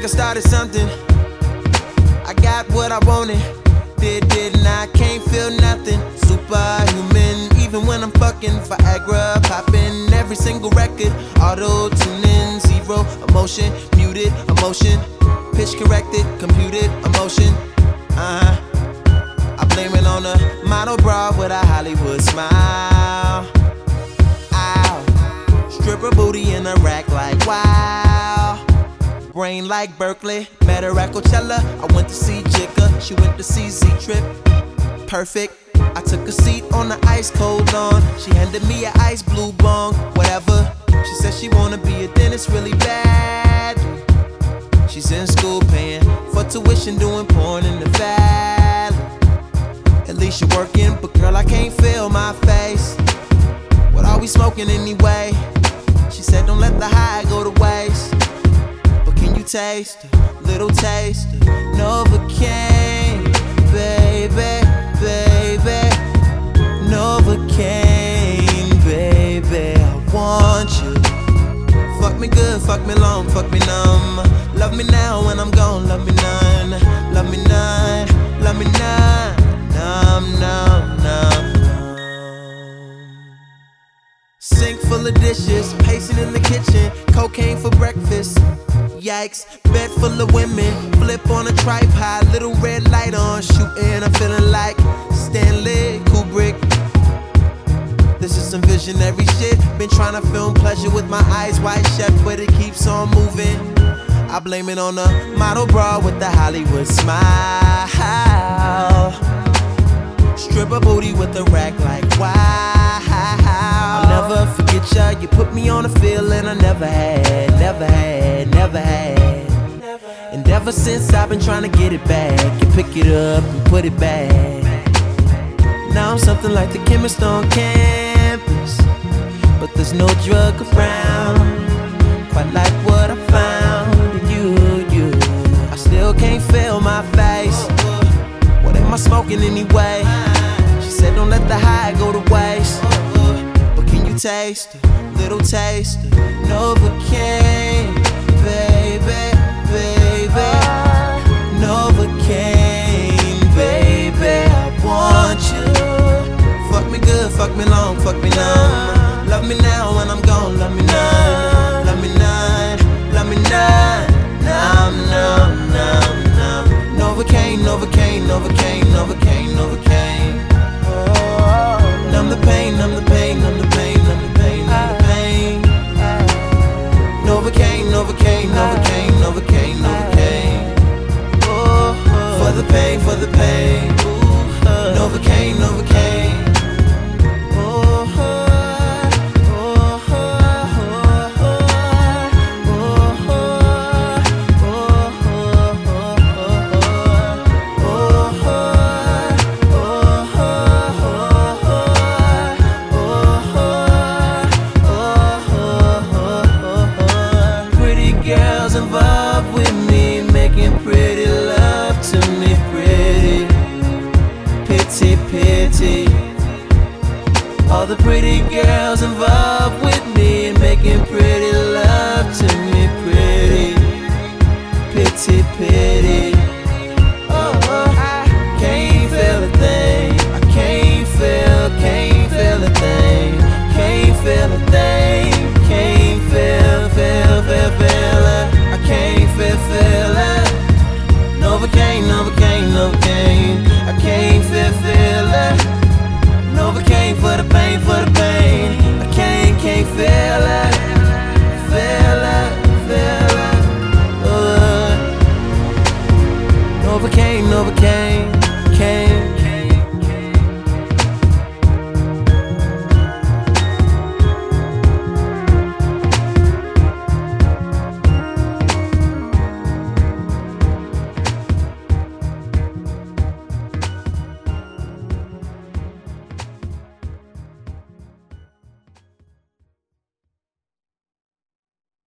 started something. I got what I wanted. Didn't I? Can't feel nothing. Superhuman, even when I'm fucking. Viagra popping, every single record. Auto-tuning, zero emotion. Muted emotion. Pitch corrected, computed emotion. I blame it on a model bra with a Hollywood smile. Ow. Stripper booty in a rack like wow. Brain like Berkeley, met her at Coachella. I went to see Jigga, she went to see Z-Trip. Perfect, I took a seat on the ice cold lawn. She handed me an ice blue bong, whatever. She said she wanna be a dentist really bad. She's in school paying for tuition, doing porn in the valley. At least you're working, but girl, I can't feel my face. What are we smoking anyway? She said don't let the high go to waste. Can you taste a little taste of Novocaine, baby, baby, Novocaine, baby, I want you. Fuck me good, fuck me long, fuck me numb. Love me now when I'm gone, love me none. Love me none, love me none. Numb, numb, numb, numb. Sink full of dishes, pacing in the kitchen. Cocaine for breakfast. Yikes, bed full of women, flip on a tripod, little red light on, shooting, I'm feeling like Stanley Kubrick. This is some visionary shit, been trying to film pleasure with my eyes wide shut, but it keeps on moving. I blame it on a model bra with the Hollywood smile. Stripper booty with a rack like wow. I'll never forget ya, you put me on a feeling I never had, never had, never had. And ever since I've been trying to get it back, and pick it up and put it back. Now I'm something like the chemist on campus, but there's no drug around, quite like what I found in you. I still can't feel my face. What am I smoking anyway? She said don't let the high go to waste. But can you taste a little taste of Novocaine?